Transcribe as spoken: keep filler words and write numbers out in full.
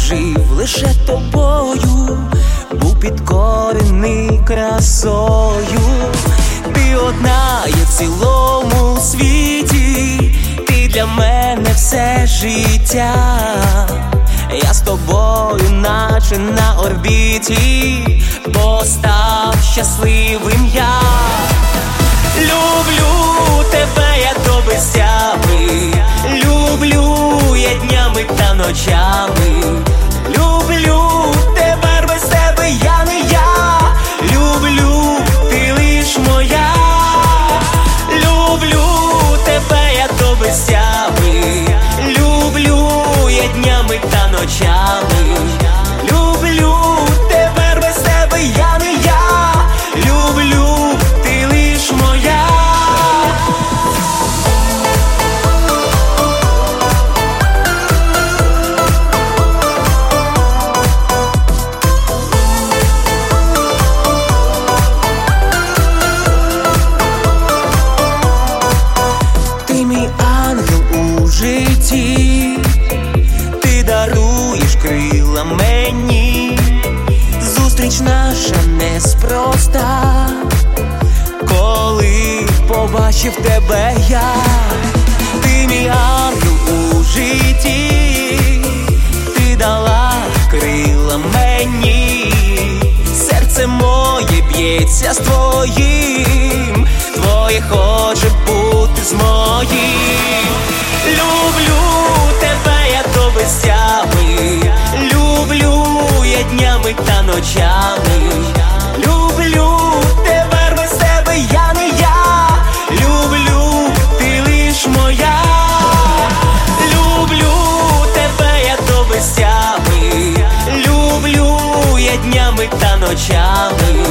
жив лише тобою, був підкорений красою. Ти одна є в цілому світі, ти для мене все життя. Я з тобою наче на орбіті, бо став щасливим я. Люблю тебе я до безтями, люблю я днями та ночами. Люблю тепер без тебе я не я, люблю, ти лиш моя. Люблю тебе я до безтями, люблю я днями та ночами. Люблю тепер без тебе я не я, люблю, ти лиш моя. Ти мій ангел у житті, ти даруєш крила мені. Зустріч наша неспроста, коли побачив тебе я. Ти мій ангел у житті, ти дала крила мені. Серце моє б'ється з твоїм, твоє хоче бути з моїм. Люблю тебе я до безтями, люблю я днями та ночами. Люблю тепер без тебе я не я, люблю, ти лиш моя. Люблю тебе я до безтями, люблю я днями та ночами.